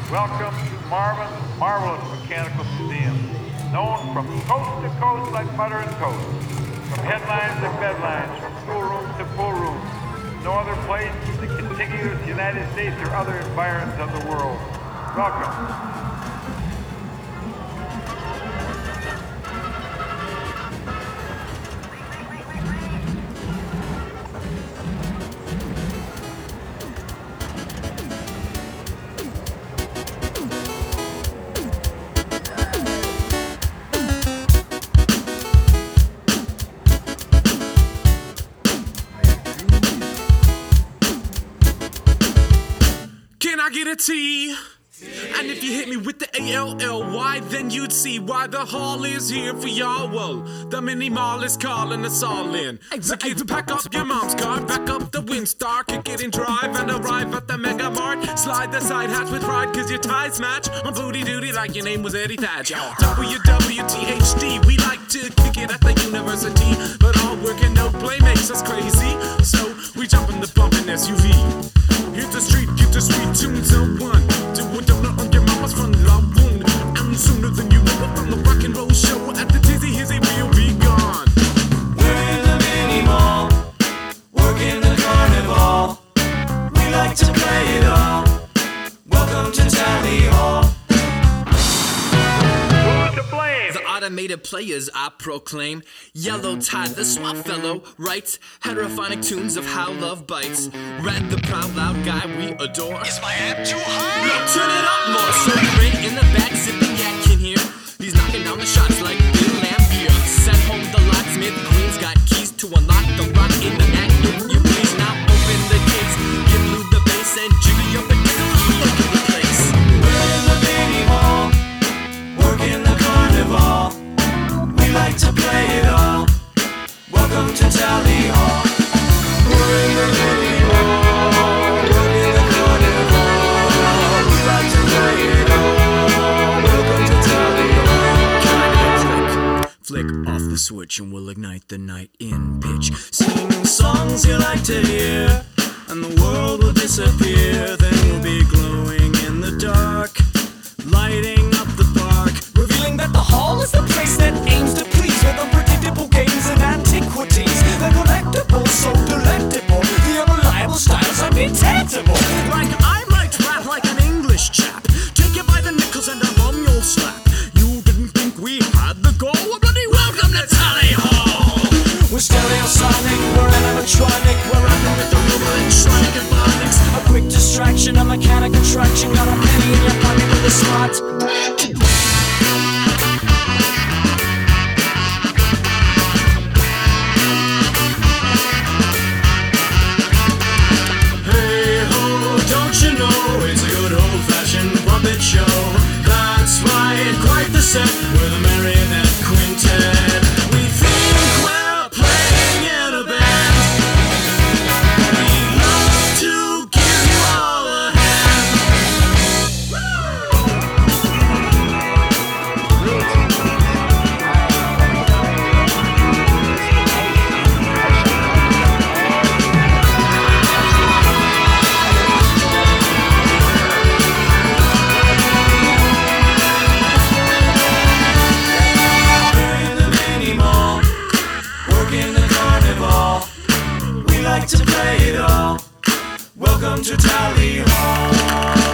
Welcome to Marvin's Marvelous Mechanical Museum, known from coast to coast like butter and toast. From headlines to bedlines, from schoolrooms to pool rooms, no other place in the contiguous United States or other environs of the world. Welcome. Can I get a T? And if you hit me with the A-L-L-Y, then you'd see why the hall is here for y'all. Well, the mini mall is calling us all in. So kids, pack up your mom's car, back up the Windstar, kick it and drive, and arrive at the Mega Mart. Slide the side hatch with pride, cause your ties match. On booty duty like your name was Eddie Thatch. WWTHD, we like to kick it at the university, but all work and no play makes us crazy. So we jump in the bumpin' SUV. Hit the street, get the sweet tunes on one. Do a donut on your mama's front lawn. And sooner than you know it, from the rock and roll show at the Dizzy Hizzy, we'll be gone. We're in the mini mall, working the carnival. We like to play it all. Welcome to Tally Hall. Who's to blame? The automated players I proclaim. Yellow tie, the swap fellow writes heterophonic tunes of how love bites. Red, the proud loud guy we adore. Is my amp too high? No, turn it up more. So great in the back, sipping yak in here. He's knocking down the shots like Bill Lambier. Sent home the locksmith. Queen's got keys to unlock the rock in the knack. You please now open the gates. Give Lou the bass and jiggy up and down. Look at the place. We're in the mini mall, working the carnival. We like to play it all. Welcome to Tally Hall. We're in the mini mall, working the carnival. We like to play it all. Welcome to Tally Hall. Flick off the switch and we'll ignite the night in pitch. Sing songs you like to hear, and the world will disappear. Then you'll be glowing in the dark, lighting up the park, revealing that the hall is the place that aims to please with unpredictable games and antiquities. The collectibles so delectable, the unreliable styles undetectable. Like I might rap like an English chap. Take it by the nickels and a bum you'll slap. You didn't think we had the goal? Well, bloody welcome to Tally Hall. We're stereosonic, we're animatronic, we're rapping with the rumor and sonic and phonics. A quick distraction, a mechanic attraction, got a penny in your pocket with a slot. Hey ho, don't you know it's a good old-fashioned puppet show? That's right, quite the set with a marionette quintet. We think we're playing in a band. We love to give you all a hand. We're in the mini mall, working the carnival. We like to play it all. Welcome to Tally Hall.